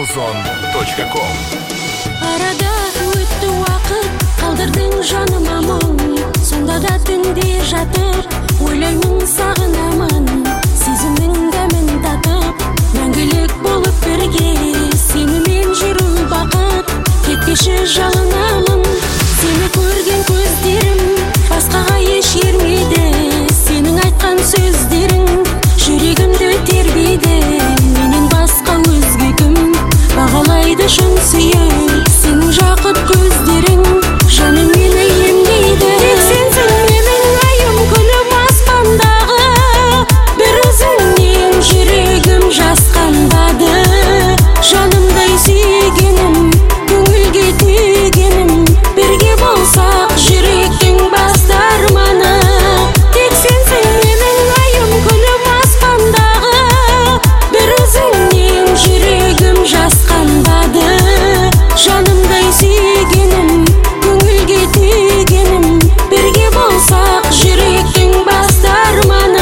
Muzon.com. Arada өтті уақыт, қалдырдың жаныма мұң. Сонда да түнде жатып, ойлаймын сағынамын. Сезімнің дәмін татып, мәңгілік болып бірге. Сенімен жүру бақыт, кетпеші жалынамын. Сені көрген көздерім басқаға еш ермейді. Сенің айтқан сөздерің жүрегімді тербейді. Менен басқа өзге кім бағалайды шын сүйіп? Сенің жақұт көздерің жаным мені емдейді. Тек сенсің менің айым, күлім аспандағы. Bir өзіңнен жүрегім жасқанбады. Жанымдай сүйгенім, көңілге түйгенім, бірге болсақ жүректің басты арманы. Тек сенсің менің айым, күлім аспандағы. Bir өзіңнен жүрегім жасқанбады. Жанымдай сүйгенім, көңілге түйгенім, бірге болсақ жүректің басты арманы.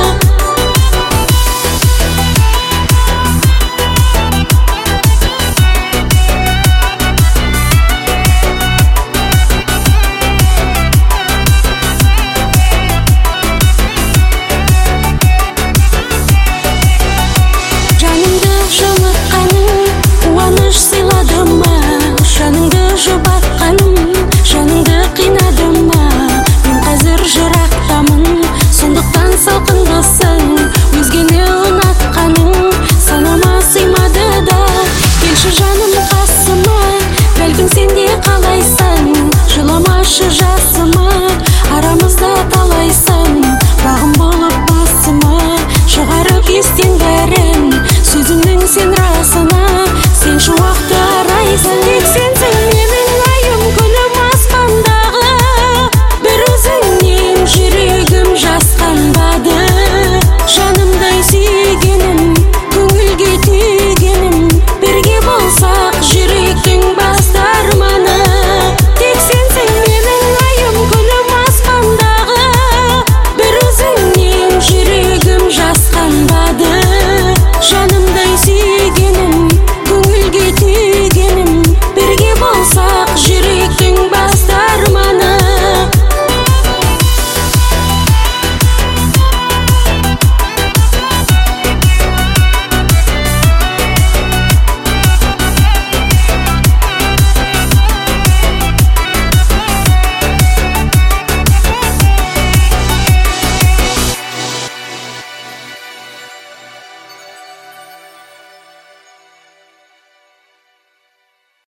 Жанымды жылытқаның қуаныш сыйлады ма? Жаныңды жұбатқаным жаныңды қинады ма? Мен қазір жырақтамын, сондықтан салқындысың. Өзгені ұнатқаның санама сыймады да. Келші жаным қасыма, бәлкім сен де қалайсың. Жыламашы